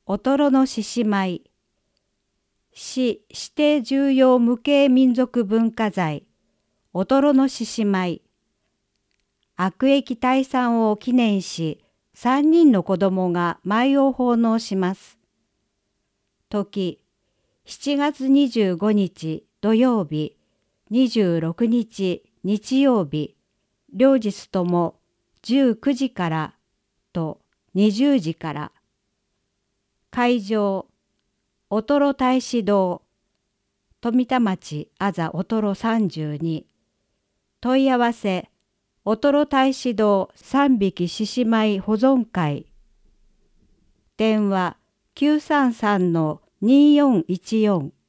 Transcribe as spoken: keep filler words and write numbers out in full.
おとろの獅子舞。市指定重要無形民族文化財、おとろの獅子舞。悪役退散を記念し、三人の子供が舞を奉納します。時、しちがつにじゅうごにち土曜日、にじゅうろくにち日曜日、両日ともじゅうくじからとにじゅうじから。会場、おとろ大師堂、富田町あざおとろさんじゅうに。問い合わせ、おとろ大師堂三匹獅子舞保存会。電話きゅうさんさんのにーよんいちよん。